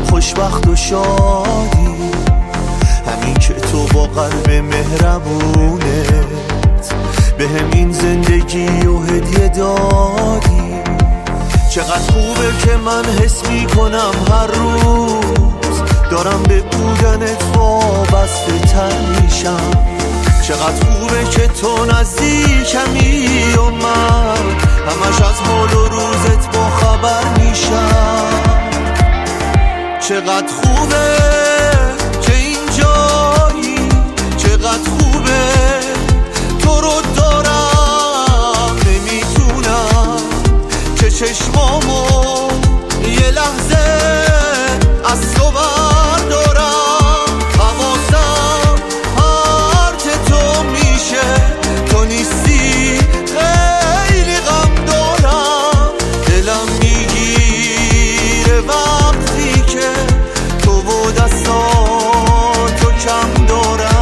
خوشبخت و شادی، همین که تو با قلب مهربونت به همین زندگی و هدیه دادی. چقدر خوبه که من حس می کنم هر روز دارم به بودنت وابسته تر میشم. چقدر خوبه که تو نزدیکمی و من همش از حال و روزت با خبر میشم. چقدر خوبه که اینجایی، چقدر خوبه تو رو دارم، نمیتونم که چشمامو یه لحظه از تو بردارم. حواسم پرت تو میشه، تو نیستی خیلی غم دارم. دلم میگیره وقتی که تو و دستاتو کم دارم.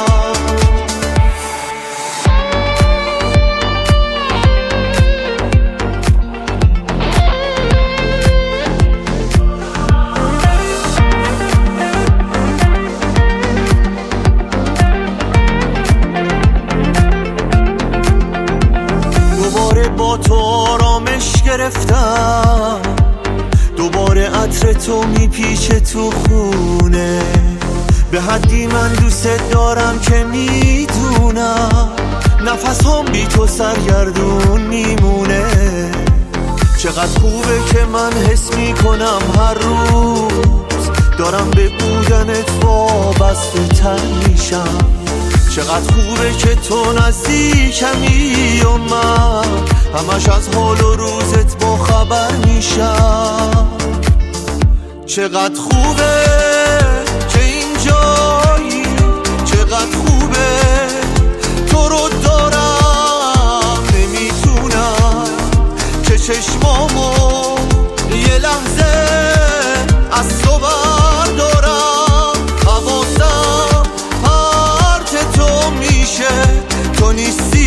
دوباره با تو آرامش گرفتم، دوباره عطر تو میپیچه تو خونه. به حدی من دوست دارم که میدونم نفس هم بی تو سرگردون میمونه. چقدر خوبه که من حس میکنم هر روز دارم به بودنت وابسته تر میشم. چقدر خوبه که تو نزدیکمی و من همش از حال و روزت با خبر میشم. چقدر خوبه که اینجایی، چقدر خوبه تو رو دارم، نمیتونم که چشمامو یه لحظه از تو بردارم. حواسم پرت تو میشه، تو نیستی